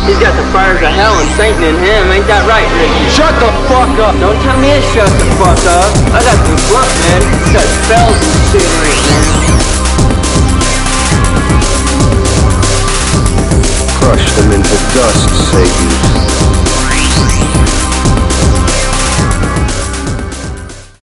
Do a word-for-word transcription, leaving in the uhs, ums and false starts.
He's got the fires of hell and Satan in him. Ain't that right, Ricky? Shut the fuck up! Don't tell me to shut the fuck up. I got some blunt, man. Got spells and shit right now. Crush them into dust, Satan.